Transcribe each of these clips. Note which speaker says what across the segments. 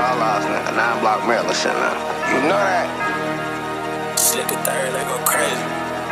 Speaker 1: outlaws, nigga. 9-block Maryland shit now. You know that.
Speaker 2: Slip the third, they go crazy.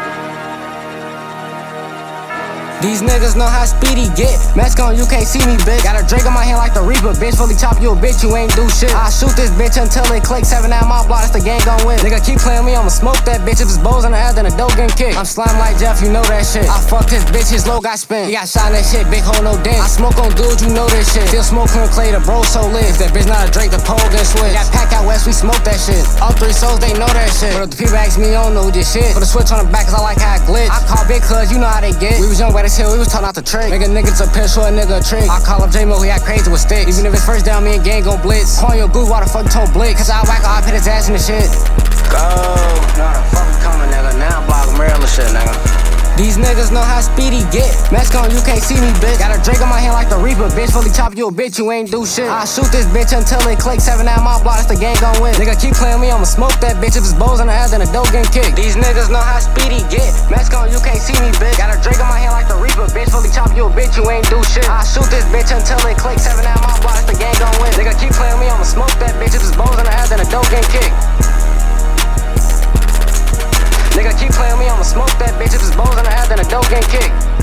Speaker 3: These niggas know how speedy get. Mask on, you can't see me, bitch. Got a Drake on my hand like the Reaper, bitch. Fully chop you a bitch, you ain't do shit. I shoot this bitch until it click. 7 out my block, that's the gang gon' win. Nigga keep playing me, I'ma smoke that bitch. If it's bows in the air, then the dope getting kicked. I'm slime like Jeff, you know that shit. I fucked his bitch, his low got spent. He got shot in that shit, big hole, no dent. I smoke on dudes, you know this shit. Still smoke clean clay, the bro so lit. If that bitch not a Drake, the pole get switch. Got pack out west, we smoke that shit. All 3 souls, they know that shit. But if the people ask me, I don't know this shit. Put a switch on the back, cause I like how it glitch. I call big cuz, you know how they get. We was young, but as hell, we was taught not to trick. Make a nigga to piss or a nigga a trick. I call up J-Mo, he act crazy with sticks. Even if it's first down, me and gang gon' blitz. Call your goof, why the fuck you told Blick? Cause I whack, I put his ass in the shit.
Speaker 1: Go. Know the fuck is coming, nigga. 9-block Maryland shit, nigga.
Speaker 3: These niggas know how speedy get. Mask on, you can't see me, bitch. Got a Drake on my hand like the Reaper, bitch. Fully chop you a bitch, you ain't do shit. I shoot this bitch until it click. 7 out my block, that's the gang gon' win. Nigga keep playing me, I'ma smoke that bitch. If it's bows in the air, then the dope getting kicked. These niggas know how speedy get. Mask on, you can't see me, bitch. Got a Drake on my hand like the Reaper, bitch. Fully chop you a bitch, you ain't do shit. I shoot this bitch until it click. 7 out my block, that's the gang gon' win. Nigga keep playing me, I'ma smoke that bitch. If it's bows in the air, then the dope getting kicked. Nigga keep playing me, I'ma smoke that bitch. If it's bows in the air, then the dope getting kicked.